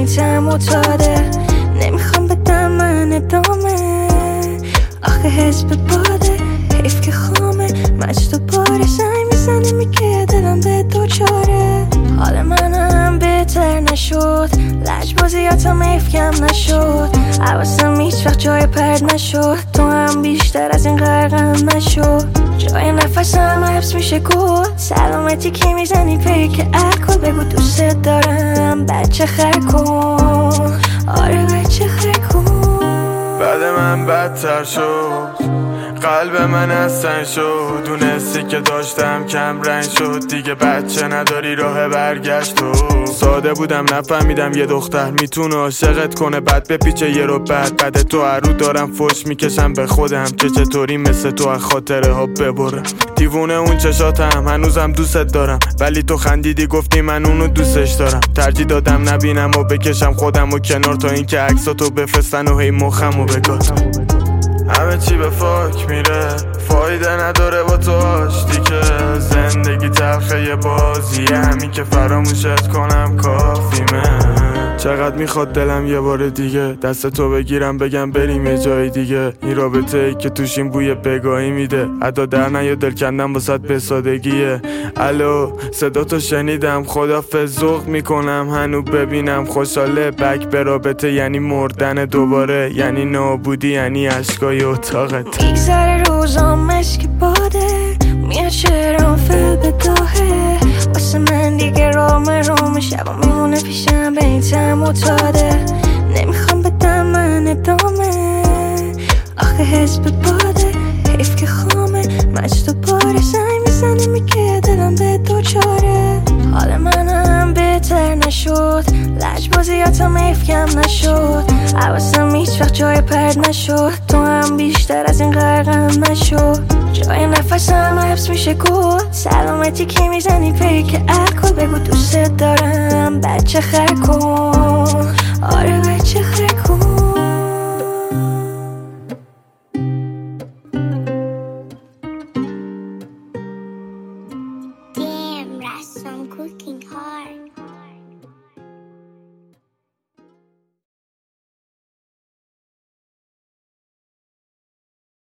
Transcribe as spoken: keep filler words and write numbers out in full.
این معتاده. نمیخوام بدم من ادامه، آخه حزب باده حیف که خامه. مجد و باره زنگ میزنه میگه دلم به دوچاره. حال منم بهتر نشد، لجبازیاتم حیفکم نشد. حواسم هیچ وقت جای پرد نشد، تو هم بیشتر از این غرقم نشد. جای نفسم حبس میشه گل، سلامتی که میزنی پیک الکل. بگو دوست دارم بچه خر کن، آره بچه خر کن. بعد من بدتر شد، قلب من از تن شد. دونستی که داشتم کم رنگ شد، دیگه بچه نداری راه برگشت. تو ساده بودم نفهمیدم یه دختر میتونه عاشقت کنه بعد بپیچه یه رو بعد. بعد تو هرو دارم فوش میکشم به خودم که چطوری مثل تو از خاطره ها ببرم. دیوونه اون چشاتم هنوزم دوستت دارم، ولی تو خندیدی گفتی من اونو دوستش دارم. ترجیح دادم نبینم و بکشم خودم و کنار تا اینکه عکساتو بفرستن و هی مخمو بگاتم. همه چی به فاک میره، فایده نداره با تو آشتی که. زندگی تلخه یه بازیه، همین که فراموشت کنم کافیمه. چقدر میخواد دلم یه بار دیگه دست تو بگیرم بگم بریم یه جای دیگه. این رابطه ای که توش این بوی بگاهی میده، ادا در نیا دل کندم واسط به سادگیه. الو صدا تو شنیدم، خدافظ ذوق میکنم هنو ببینم خوشحاله. بک به رابطه یعنی مردن دوباره، یعنی نابودی، یعنی عشقای اتاقت. میگذره روزام مشک باده، میاد شعرام فل بداهه. واسه من دیگه رام روم شبا میمونه پیشم به این معتاده. نمیخوام بدم من ادامه، آخه حزب باده حیف که خامه. مجد و باره زنگ میزنه میگه دلم به دوچاره. حال منم بهتر نشد، لجبازیاتم حیفکم نشد. حواسم هیچ وقت جای پرد نشد، تو هم بیشتر از این غرقم نشد. جای نفسم حبس میشه گل، سلامتی که میزنی پیک الکل. بگو دوست دارم بچه خر کن.